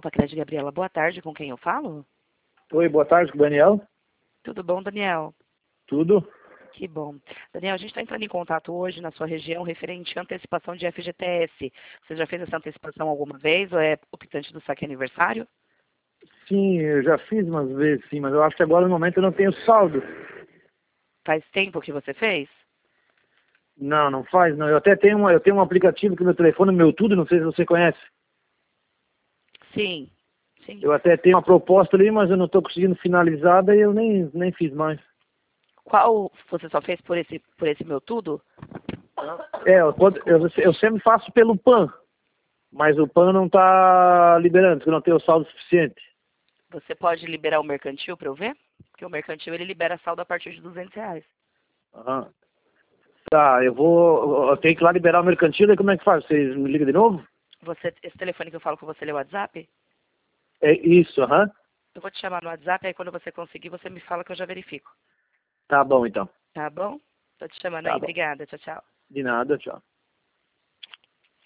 Opa, Crédito Gabriela, boa tarde, com quem eu falo? Oi, boa tarde, com o Daniel. Tudo bom, Daniel? Tudo? Que bom. Daniel, a gente está entrando em contato hoje na sua região referente à antecipação de FGTS. Você já fez essa antecipação alguma vez ou é optante do saque aniversário? Sim, eu já fiz umas vezes, sim, mas eu acho que agora no momento eu não tenho saldo. Faz tempo que você fez? Não, não faz, não. Eu tenho um aplicativo que no meu telefone, meu tudo, não sei se você conhece. Sim, sim. Eu até tenho uma proposta ali, mas eu não estou conseguindo finalizar, daí eu nem fiz mais. Qual você só fez por esse meu tudo? Eu sempre faço pelo PAN, mas o PAN não está liberando, porque eu não tenho saldo suficiente. Você pode liberar o mercantil para eu ver? Porque o mercantil ele libera saldo a partir de R$ 200. Aham. Tá, eu tenho que ir lá liberar o mercantil, daí como é que faz? Vocês me ligam de novo? Esse telefone que eu falo com você é o WhatsApp? É isso, aham. Eu vou te chamar no WhatsApp, aí quando você conseguir, você me fala que eu já verifico. Tá bom, então. Tá bom? Tô te chamando Tá aí. bom. Obrigada. Tchau, tchau. De nada, tchau.